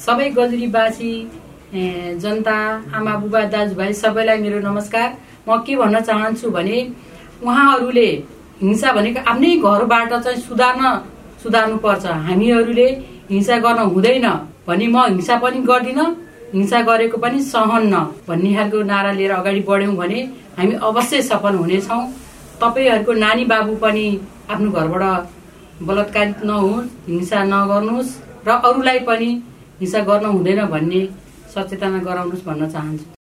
सबै गजुरीवासी जनता, आमा बुबा दाजुभाइ सबैलाई मेरो नमस्कार। म के भन्न चाहन्छु भने उहाँहरूले हिंसा भनेको आफ्नै घरबाट चाहिँ सुधार्नु पर्छ। हामीहरूले हिंसा गर्न हुँदैन भने म हिंसा पनि गर्दिन, हिंसा गरेको पनि सहन्न भन्ने खालको नारा लिएर अगाडि बढ्यौं भने हामी अवश्य सफल हुनेछौँ। तपाईहरूको नानी बाबु पनि आफ्नो घरबाट बलात्कारित नहोस्, हिंसा नगर्नुहोस् र अरूलाई पनि हिंसा गर्न हुँदैन भन्ने सचेतना गराउनुहोस् भन्न चाहन्छु।